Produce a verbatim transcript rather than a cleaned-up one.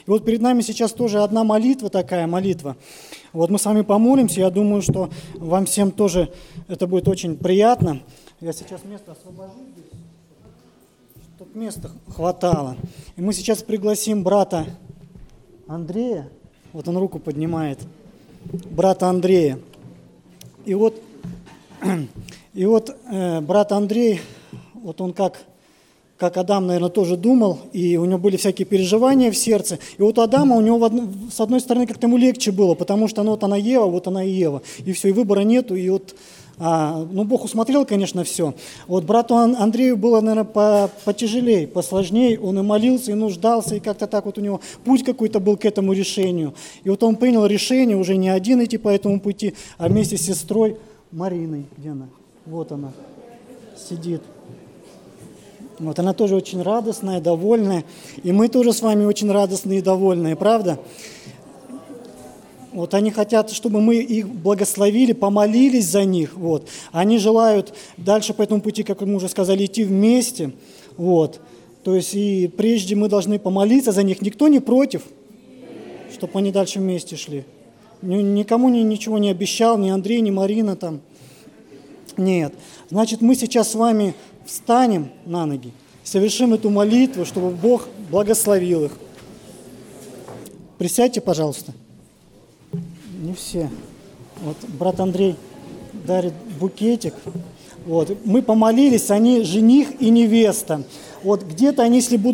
И вот перед нами сейчас тоже одна молитва, такая молитва. Вот мы с вами помолимся, я думаю, что вам всем тоже это будет очень приятно. Я сейчас место освобожу здесь, чтобы места хватало. И мы сейчас пригласим брата Андрея, вот он руку поднимает, брата Андрея. И вот, и вот э, брат Андрей, вот он как, как Адам, наверное, тоже думал, и у него были всякие переживания в сердце. И вот у Адама, у него в одно, с одной стороны как-то ему легче было, потому что ну, вот она Ева, вот она и Ева. И все, и выбора нету, и вот... А, ну, Бог усмотрел, конечно, все. Вот брату Андрею было, наверное, по, потяжелее, посложнее. Он и молился, и нуждался, и как-то так вот у него путь какой-то был к этому решению. И вот он принял решение уже не один идти по этому пути, а вместе с сестрой Мариной. Где она? Вот она сидит. Вот она тоже очень радостная, довольная. И мы тоже с вами очень радостные и довольные, правда? Вот они хотят, чтобы мы их благословили, помолились за них. Вот. Они желают дальше по этому пути, как мы уже сказали, идти вместе. Вот. То есть и прежде мы должны помолиться за них. Никто не против, чтобы они дальше вместе шли. Никому ничего не обещал, ни Андрей, ни Марина там. Нет. Значит, мы сейчас с вами встанем на ноги, совершим эту молитву, чтобы Бог благословил их. Присядьте, пожалуйста. Не все. Вот брат Андрей дарит букетик. Вот. Мы помолились, они жених и невеста. Вот где-то они, если будут